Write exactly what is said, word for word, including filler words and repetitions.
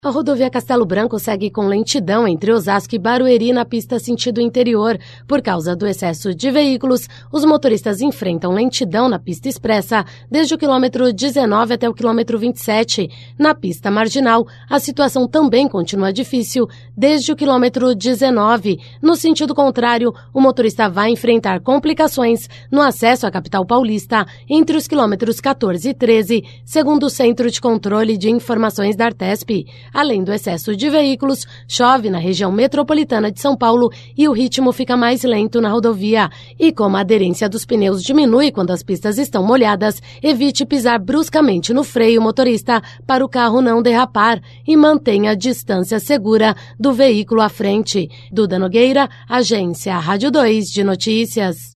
A rodovia Castelo Branco segue com lentidão entre Osasco e Barueri na pista sentido interior. Por causa do excesso de veículos, os motoristas enfrentam lentidão na pista expressa desde o quilômetro dezenove até o quilômetro vinte e sete. Na pista marginal, a situação também continua difícil desde o quilômetro dezenove. No sentido contrário, o motorista vai enfrentar complicações no acesso à capital paulista entre os quilômetros quatorze e treze, segundo o Centro de Controle de Informações da Artesp. Além do excesso de veículos, chove na região metropolitana de São Paulo e o ritmo fica mais lento na rodovia. E como a aderência dos pneus diminui quando as pistas estão molhadas, evite pisar bruscamente no freio motorista para o carro não derrapar e mantenha a distância segura do veículo à frente. Duda Nogueira, Agência Rádio dois de Notícias.